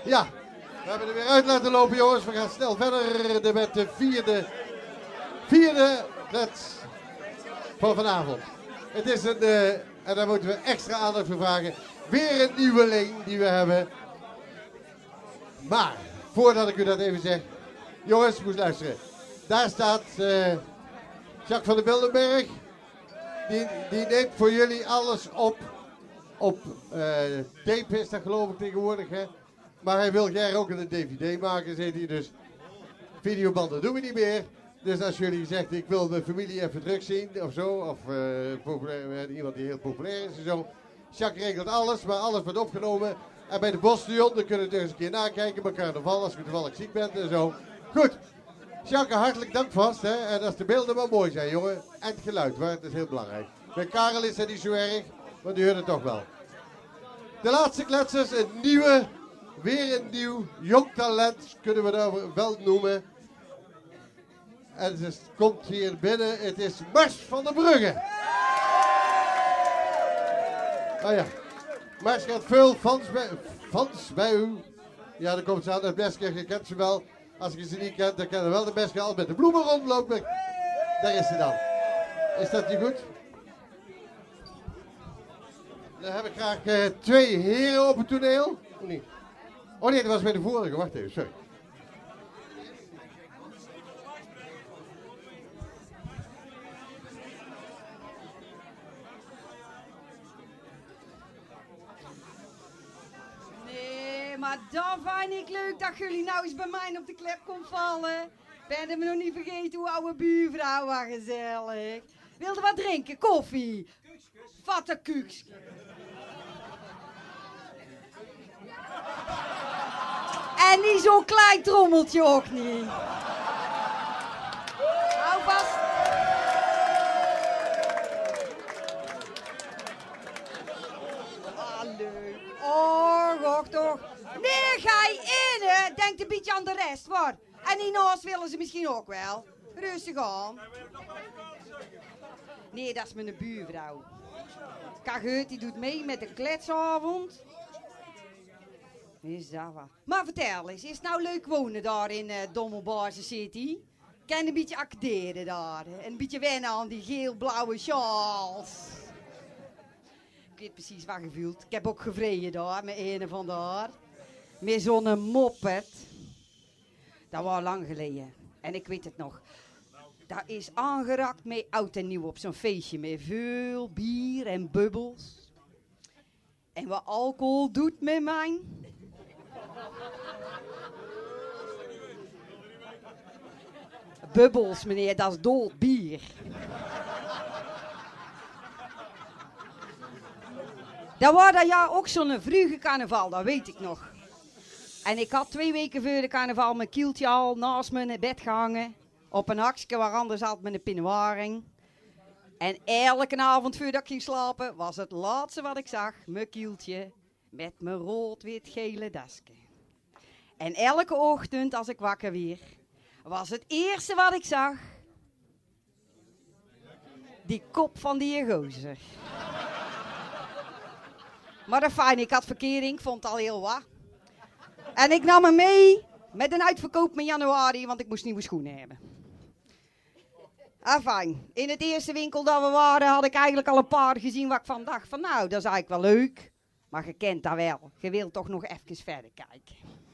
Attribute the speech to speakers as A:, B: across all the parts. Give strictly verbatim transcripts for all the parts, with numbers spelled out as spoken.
A: Ja, we hebben er weer uit laten lopen, jongens. We gaan snel verder met de vierde, vierde klets van vanavond. Het is een, uh, en daar moeten we extra aandacht voor vragen, weer een nieuweling die we hebben. Maar, voordat ik u dat even zeg, jongens, moet luisteren. Daar staat uh, Jacques van der Bildenberg. Die, die neemt voor jullie alles op. Op uh, tape is dat geloof ik tegenwoordig, hè. Maar hij wil jij ook een D V D maken, zegt hij. Dus videobanden doen we niet meer. Dus als jullie zegt, ik wil mijn familie even terug zien of zo. Of uh, populair, iemand die heel populair is en zo. Jacques regelt alles, maar alles wordt opgenomen. En bij de Boston, dan kunnen we het eens een keer nakijken. Bij carnaval, als je toevallig ziek bent en zo. Goed. Jacques, hartelijk dank vast. Hè. En als de beelden maar mooi zijn, jongen. En het geluid, waar, dat is heel belangrijk. Bij Karel is dat niet zo erg, want die hoort het toch wel. De laatste kletsers, een nieuwe, weer een nieuw, jong talent, kunnen we dat wel noemen. En het is, komt hier binnen, het is Mars van der Brugge. Ah ja, Mars gaat veel fans bij, fans bij u. Ja, dan komt ze aan, de Beske, je kent ze wel. Als je ze niet kent, dan kennen we wel de Beske al met de bloemen rondlopen. Daar is ze dan. Is dat niet goed? Dan heb ik graag uh, twee heren op het toneel. Oh nee. Oh nee, dat was bij de vorige. Wacht even, sorry.
B: Nee, maar dat vind ik leuk dat jullie nou eens bij mij op de klep komt vallen. Ben je me nog niet vergeten hoe oude buurvrouw was gezellig. Wilde wat drinken? Koffie? Vatte kuks. En niet zo'n klein trommeltje ook niet. Hou vast. Ah, leuk. Oh, wacht toch. Nee, ga je in, hè. Denk een beetje aan de rest, hoor. En hiernaast willen ze misschien ook wel. Rustig aan. Nee, dat is mijn buurvrouw. Kageut, die doet mee met de kletsavond. Is dat wat? Maar vertel eens, is het nou leuk wonen daar in uh, Dommelbaarse City? Kan je een beetje acteren daar? En een beetje wennen aan die geel-blauwe sjaals. Ik weet precies wat je voelt. Ik heb ook gevreden daar, met een van daar. Met zo'n moped. Dat was lang geleden. En ik weet het nog. Dat is aangerakt met oud en nieuw op zo'n feestje. Met veel bier en bubbels. En wat alcohol doet met mij. Bubbels, meneer, dat is dood bier. Dat was dat jaar ook zo'n vroege carnaval, dat weet ik nog. En ik had twee weken voor de carnaval mijn kieltje al naast mijn bed gehangen. Op een hakje waar anders had met een pinwaring. En elke avond voordat ik ging slapen was het laatste wat ik zag, mijn kieltje met mijn rood-wit-gele dasje. En elke ochtend als ik wakker weer, was het eerste wat ik zag, die kop van die gozer. Maar dat fijn, ik had verkering, ik vond het al heel wat. En ik nam hem mee met een uitverkoop in januari, want ik moest nieuwe schoenen hebben. Ah, fijn. In het eerste winkel dat we waren, had ik eigenlijk al een paar gezien waar ik van dacht van nou, dat is eigenlijk wel leuk. Maar je kent dat wel. Je wilt toch nog even verder kijken.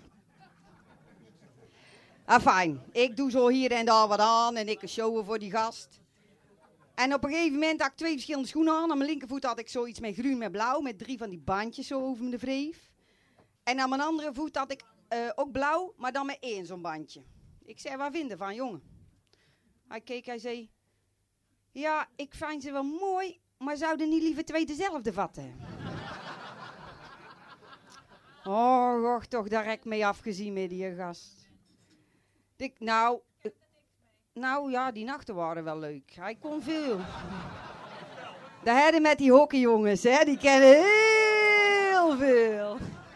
B: Ah, fijn. Ik doe zo hier en daar wat aan en ik showen voor die gast. En op een gegeven moment had ik twee verschillende schoenen aan. Aan mijn linkervoet had ik zoiets met groen met blauw, met drie van die bandjes zo over mijn wreef. En aan mijn andere voet had ik uh, ook blauw, maar dan met één zo'n bandje. Ik zei, waar vind je van, jongen? Hij keek, hij zei, ja, ik vind ze wel mooi, maar zouden niet liever twee dezelfde vatten? Oh, goh, toch, daar heb ik mee afgezien met die gast. Ik, nou, uh, nou ja, die nachten waren wel leuk. Hij kon veel. De herden met die hockeyjongens, hè, die kennen heel veel.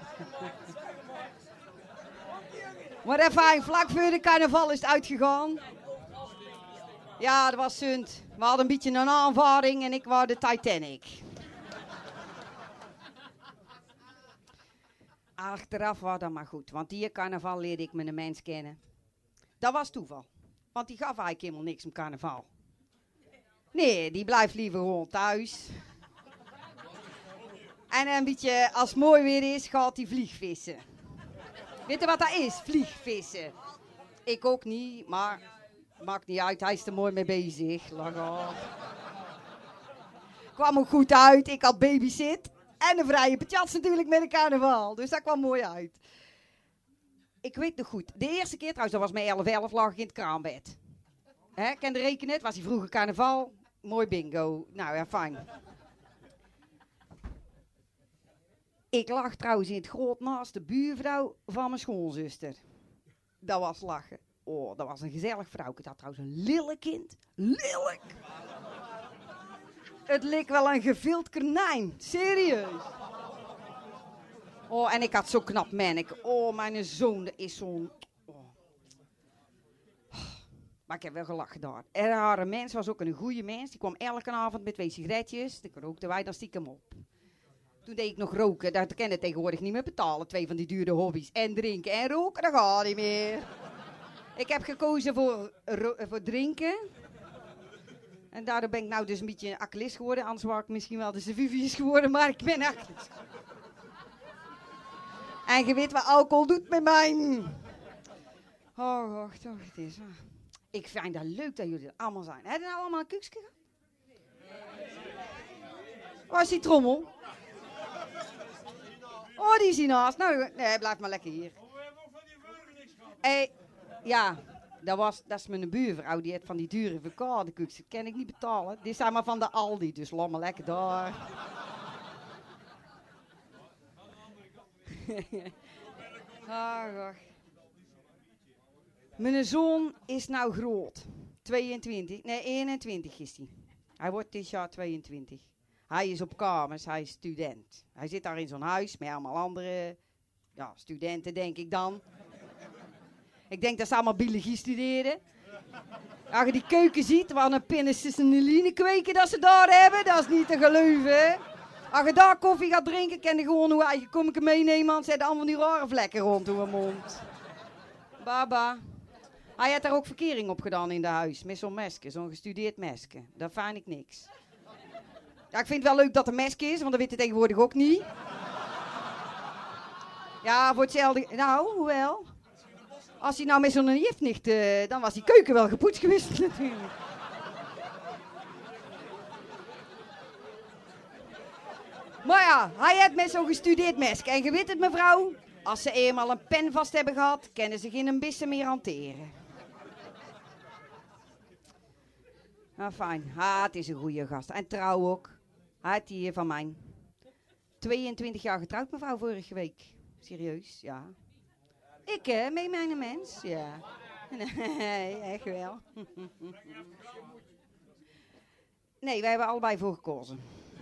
B: Maar even, vlak voor de carnaval is het uitgegaan. Ja, dat was zunt. We hadden een beetje een aanvaring en ik was de Titanic. achteraf was dat maar goed. Want die carnaval leerde ik met een mens kennen. Dat was toeval. Want die gaf eigenlijk helemaal niks om carnaval. Nee, die blijft liever gewoon thuis. En een beetje, als het mooi weer is, gaat hij vliegvissen. Weet je wat dat is? Vliegvissen. Ik ook niet, maar maakt niet uit. Hij is er mooi mee bezig. Lach af. Kwam ook goed uit. Ik had babysit. En een vrije petjats natuurlijk met een carnaval. Dus dat kwam mooi uit. Ik weet nog goed. De eerste keer trouwens, dat was mijn elf elf, lag ik in het kraambed. Hè, kende rekenen? Het was die vroege carnaval. Mooi bingo. Nou ja, fijn. Ik lag trouwens in het groot naast de buurvrouw van mijn schoonzuster. Dat was lachen. Oh, dat was een gezellig vrouw. Ik had trouwens een lille kind. Lelijk! Het leek wel een gevild konijn. Serieus. Oh, en ik had zo knap mannek. Oh, mijn zoon, dat is zo'n... Oh. Maar ik heb wel gelachen daar. En haar mens was ook een goede mens. Die kwam elke avond met twee sigaretjes. Die rookten wij dan stiekem op. Toen deed ik nog roken. Dat kan je tegenwoordig niet meer betalen. Twee van die dure hobby's. En drinken en roken, dat gaat niet meer. Ik heb gekozen voor, voor drinken. En daardoor ben ik nou dus een beetje een alcoholist geworden. Anders was ik misschien wel de Sevivius geworden, maar ik ben alcoholist. En je weet wat alcohol doet met mij. Oh, wacht, toch, het is. Ah. Ik vind dat leuk dat jullie er allemaal zijn. Heb je nou allemaal een kuksje gehad? Waar is die trommel? Oh, die is hiernaast. Nou, nee, blijf maar lekker hier. Hey, ja, dat, was, dat is mijn buurvrouw. Die heeft van die dure verkadekoekjes. Dat kan ik niet betalen. Die zijn maar van de Aldi, dus laat maar lekker daar. Ach, ach. Mijn zoon is nou groot. tweeëntwintig, nee, eenentwintig is hij. Hij wordt dit jaar tweeëntwintig. Hij is op kamers, hij is student. Hij zit daar in zo'n huis met allemaal andere ja, studenten, denk ik dan. Ik denk dat ze allemaal biologie studeren. Als je die keuken ziet, waar een penicilline kweken dat ze daar hebben, dat is niet te geloven. Als je daar koffie gaat drinken, kan je gewoon hoe eigen kommetje meenemen, want ze hebben allemaal die rare vlekken rond hun mond. Baba. Hij had daar ook verkering op gedaan in de huis, met zo'n mesje, zo'n gestudeerd mesje. Dat vind ik niks. Ja, ik vind het wel leuk dat er mesje is, want dat weet je tegenwoordig ook niet. Ja, voor hetzelfde... Nou, hoewel. Als hij nou met zo'n jif nicht, uh, dan was die keuken wel gepoetst geweest natuurlijk. Maar ja, hij heeft met zo'n gestudeerd mesje. En je weet het, mevrouw, als ze eenmaal een pen vast hebben gehad, kunnen ze geen bissen meer hanteren. Nou, fijn. Ah, het is een goede gast. En trouw ook. Hij heeft die van mij. tweeëntwintig jaar getrouwd, mevrouw, vorige week. Serieus, ja. Ik, hè, met mijn mens, ja. Nee, echt wel. Nee, wij hebben allebei voor gekozen.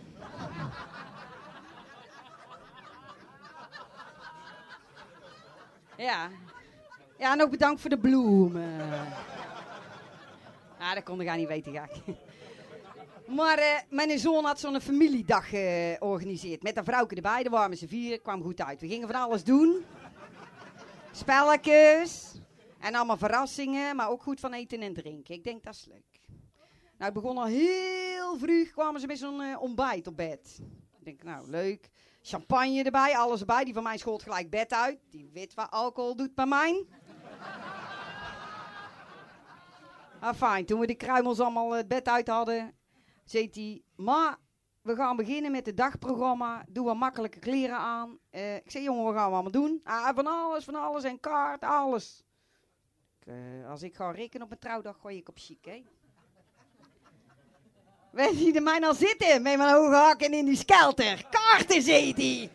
B: Ja. Ja, en ook bedankt voor de bloemen. Ah, dat kon ik gar niet weten, ga ik. Maar uh, mijn zoon had zo'n familiedag georganiseerd. Met een vrouwke erbij, daar waren ze vier, kwam goed uit. We gingen van alles doen. Spelletjes. En allemaal verrassingen, maar ook goed van eten en drinken. Ik denk, dat is leuk. Nou, het begon al heel vroeg, kwamen ze met zo'n uh, ontbijt op bed. Ik denk, nou, leuk. Champagne erbij, alles erbij. Die van mij schoot gelijk bed uit. Die weet wat alcohol doet bij mij. Ah, fijn. Toen we de kruimels allemaal het bed uit hadden, zei hij, ma, we gaan beginnen met het dagprogramma. Doe wat makkelijke kleren aan. Uh, ik zei, jongen, wat gaan we allemaal doen? Ah, van alles, van alles en kaart, alles. Ik, uh, als ik ga rekenen op mijn trouwdag, gooi ik op chic, hè. Weet je er mij nou zitten met mijn hoge hakken in die skelter? Kaarten, zei hij.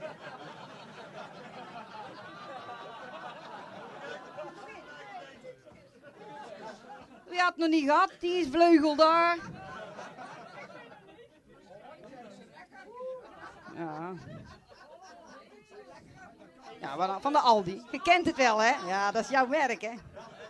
B: Wie had het nog niet gehad? Die is vleugel daar. Ja. Ja, van de Aldi. Je kent het wel, hè? Ja, dat is jouw werk, hè?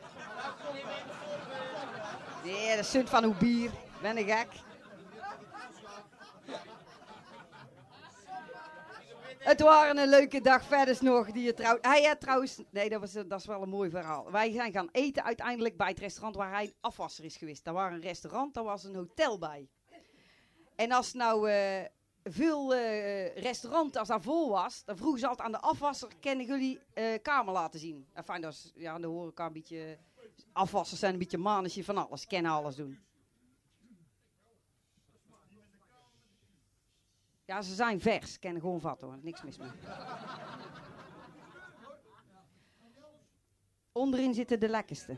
B: Nee, dat is zunt van uw bier. Ben ik gek. Het waren een leuke dag verder nog. Die je trouw... Hij had trouwens... Nee, dat, was, dat is wel een mooi verhaal. Wij zijn gaan eten uiteindelijk bij het restaurant waar hij afwasser is geweest. Daar was een restaurant, daar was een hotel bij. En als nou uh, veel uh, restaurant, als dat vol was, dan vroegen ze altijd aan de afwasser, kunnen jullie uh, kamer laten zien? Enfin, dat is, ja, de horeca een beetje... Afwassers zijn een beetje mannetje van alles, kennen alles doen. Ja, ze zijn vers. Kennen gewoon vat hoor. Niks mis mee. Onderin zitten de lekkerste.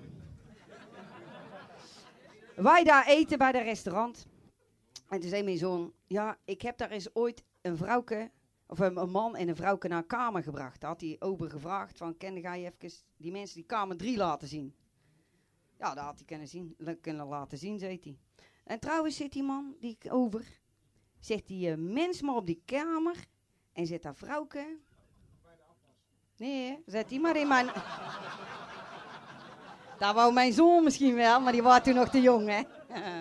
B: Wij daar eten bij dat restaurant. En toen zei mijn zoon... Ja, ik heb daar eens ooit een vrouwke... Of een, een man en een vrouwke naar kamer gebracht. Daar had die ober gevraagd van... Ken ga je even die mensen die kamer drie laten zien? Ja, dat had hij kunnen, zien, kunnen laten zien, zei hij. En trouwens zit die man, die over... Zegt die uh, mens maar op die kamer en zet dat vrouwke... Nee, zet die maar in mijn... Dat wou mijn zoon misschien wel, maar die was toen nog te jong, hè.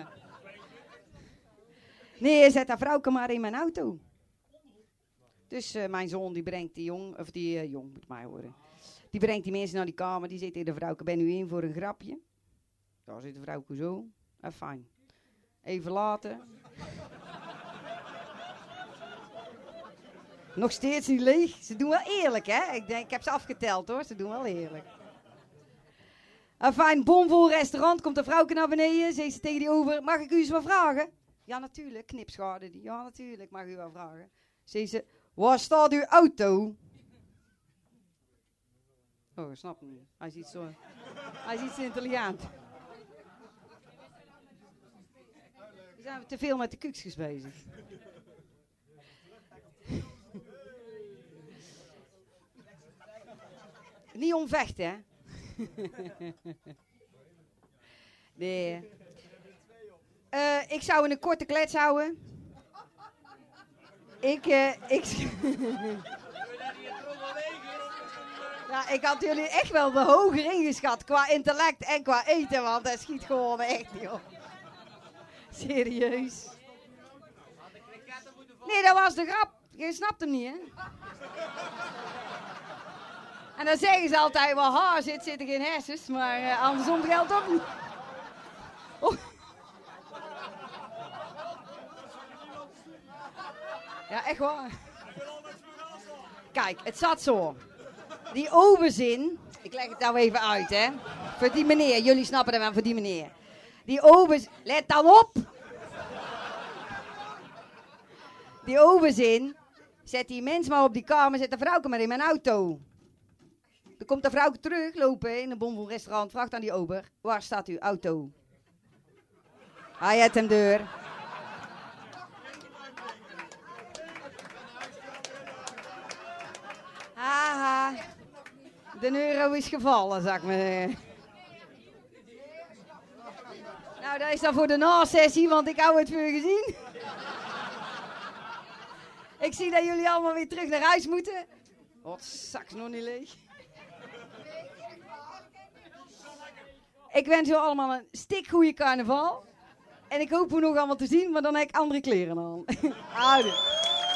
B: Nee, zet dat vrouwke maar in mijn auto. Dus uh, mijn zoon die brengt die jong, of die uh, jong moet mij horen. Die brengt die mensen naar die kamer, die zegt tegen de vrouwke, ben u in voor een grapje? Daar zit de vrouwke zo, en fijn. Even later... Nog steeds niet leeg. Ze doen wel eerlijk, hè? Ik denk, ik heb ze afgeteld, hoor. Ze doen wel eerlijk. Een fijn bomvol restaurant. Komt de vrouwke naar beneden. Zegt ze tegen die over. Mag ik u eens wat vragen? Ja, natuurlijk. Knipschade die. Ja, natuurlijk. Mag u wat vragen. Zegt ze. Waar staat uw auto? Oh, ik snap hem niet. Hij is iets zo... Hij is iets intelligent. We zijn te veel met de kuksjes bezig. Niet omvechten, hè? Nee. Uh, ik zou een korte klets houden. Ik, uh, ik... Ja, ik had jullie echt wel de hoger ingeschat qua intellect en qua eten, want dat schiet gewoon echt niet op. Serieus. Nee, dat was de grap. Je snapt hem niet, hè? En dan zeggen ze altijd, waar haar zit, zitten geen hersens, maar uh, andersom geldt ook niet. Oh. Ja, echt waar. Kijk, het zat zo. Die overzin, ik leg het nou even uit, hè. Voor die meneer, jullie snappen het wel, voor die meneer. Die overzin, let dan op. Die overzin, zet die mens maar op die kamer, zet de vrouwke maar in mijn auto. Dan komt de vrouw teruglopen in een bomvol restaurant, vraagt aan die ober, waar staat uw auto? Hij heeft hem deur. Haha, de euro is gevallen, zeg maar. Nou, dat is dan voor de na-sessie, want ik hou het voor gezien. Ik zie dat jullie allemaal weer terug naar huis moeten. Wat zak, nog niet leeg. Ik wens u allemaal een stikgoeie carnaval. En ik hoop u nog allemaal te zien, maar dan heb ik andere kleren aan. Houden.